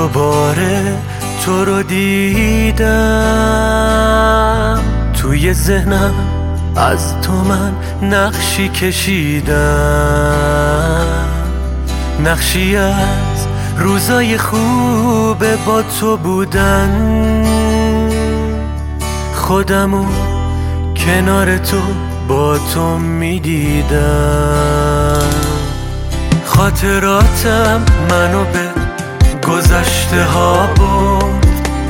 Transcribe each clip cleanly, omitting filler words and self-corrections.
دوباره تو رو دیدم، توی ذهنم از تو من نقشی کشیدم، نقشی از روزای خوب با تو بودن، خودمو کنار تو با تو میدیدم. خاطراتم منو به گذشته ها برد،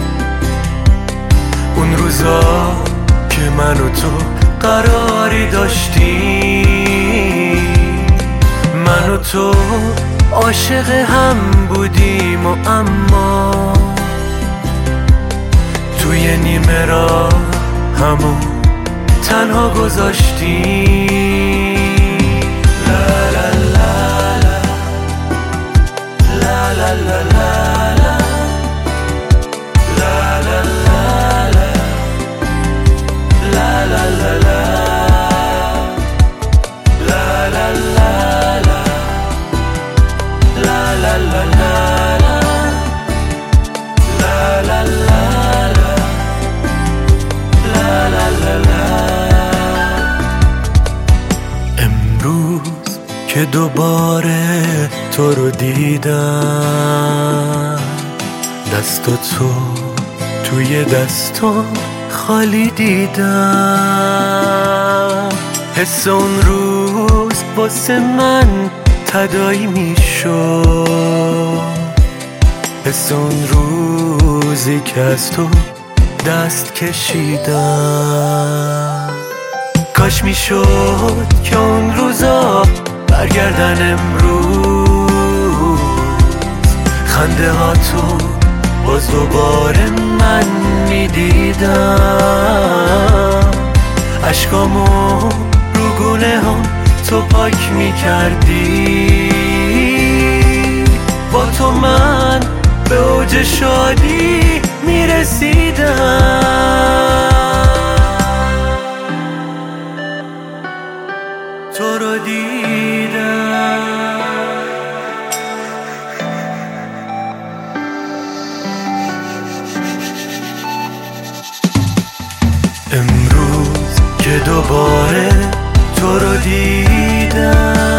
اون روزا که من و تو قراری داشتیم، من و تو عاشق هم بودیم و اما توی نیمه راه همو تنها گذاشتیم. لا لا لا لا لا لا لا لا لا لا لا لا امروز که دوباره تو رو دیدم، دست تو توی دستم خالی دیدم، حس اون روز واسه من تداعی میشد، حس اون روزی که از تو دست کشیدم. کاش میشد که اون روزا برگردن امروز، خنده ها تو باز دوباره من میدیدم، عشقامو رو گونه ها تو پاک میکردی، با تو من به اوج شادی میرسیدم. تو رو دیدم، امروز که دوباره تو رو دیدم.